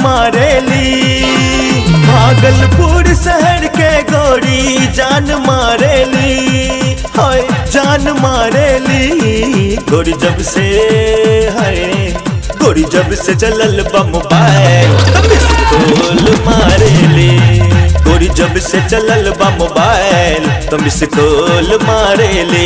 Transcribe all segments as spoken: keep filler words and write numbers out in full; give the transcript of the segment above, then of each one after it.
मारेली। भागलपुर शहर के गोरी जान मारेली, हाय जान मारेली। गोरी जब से हाय गोरी जब से चलल बा मोबाइल तो मिस कॉल मारेली। गोरी जब से चलल बा मोबाइल तो मिस कॉल मारेली।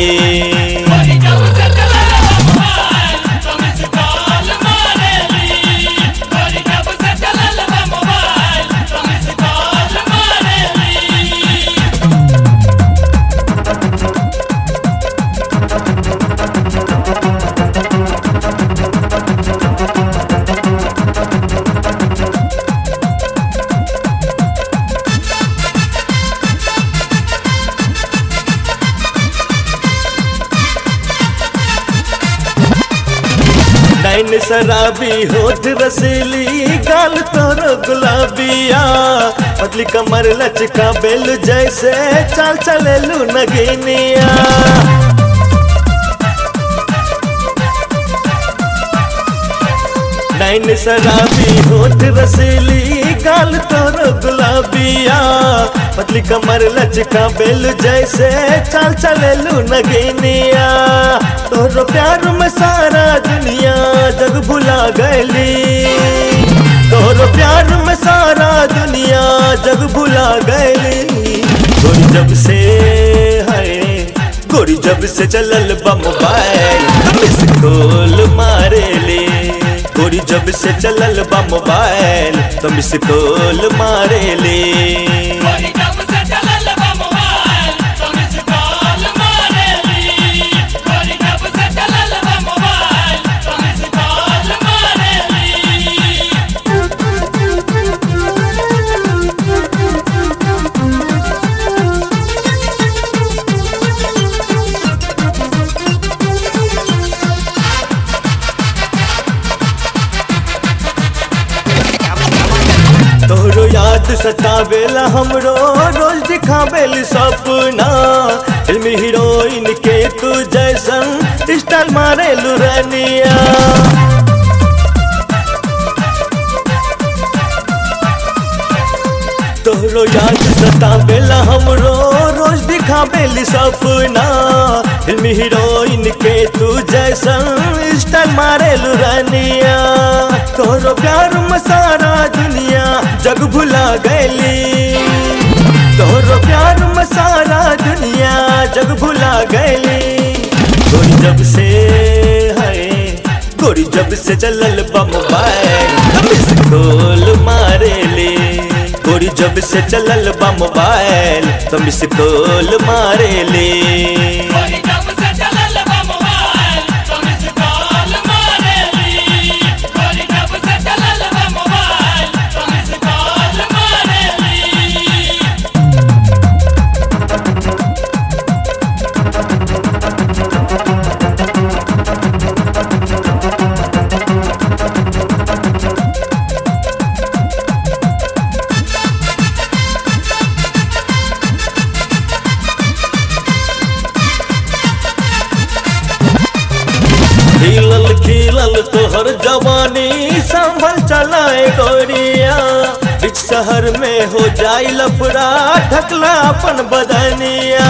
नैन शराबी होठ रसीली गाल तोरो गुलाबिया। पतली कमर लचका बेल जैसे चाल चलेलू नगीनिया। नैन शराबी होठ रसीली गाल तोरो गुलाबिया। पतली कमर लचका बेल जैसे चाल चलेलू नगीनिया। तोरो प्यार में सारा दुनिया जग भुला गईली। तोरो प्यार में सारा दुनिया जग भुला गईली। गोरी जब से हाय गोरी जब से चलल बा मोबाइल तो मिस कॉल मारेली। गोरी जब से चलल बा मोबाइल तो मिस कॉल मारेली। तोहरो याद सतावेला हमरो रोज दिखावेली सपना। फिल्मी हीरोइन के तू जैसन स्टाइल मारेलू रनिया। तोहरो याद सतावेला हमरो रोज दिखावेली सपना। फिल्मी हीरोइन के तू जैसन स्टाइल मारेलू रनिया। तोहरो प्यार में सारा दुनिया जग भुला गईली। तोहरो प्यार में सारा दुनिया जग भुला गईली। गोरी जब से हाय गोरी जब से चलल बा मोबाइल तो मिस कॉल मारेली। गोरी जब से चलल बा मोबाइल तो मिस कॉल मारेली। खिलल खिलल तोहर जवानी संभल चलाए गोरिया। बीच शहर में हो जाई लफड़ा ढकला अपन बदनिया।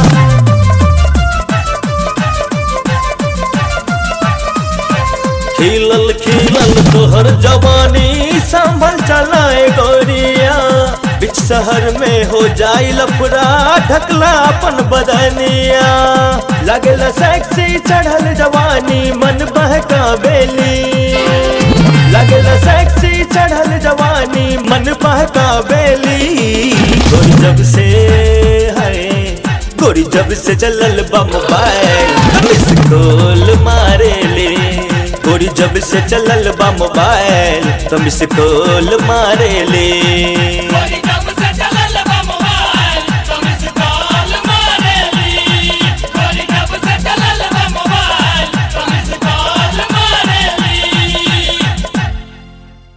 खिलल खिलल तोहर जवानी संभल चलाए गोरिया। बीच शहर में हो जाई लफड़ा ढकला अपन बदनिया। लगल सेक्सी चढ़ल जवानी मन बहकावेली। लगल सेक्सी चढ़ल जवानी मन बहकावेली। गोरी जब से हाय गोरी जब से चलल बा मोबाइल तो मिस कॉल मारेली। गोरी जब से चलल बा मोबाइल तो मिस कॉल मारेली।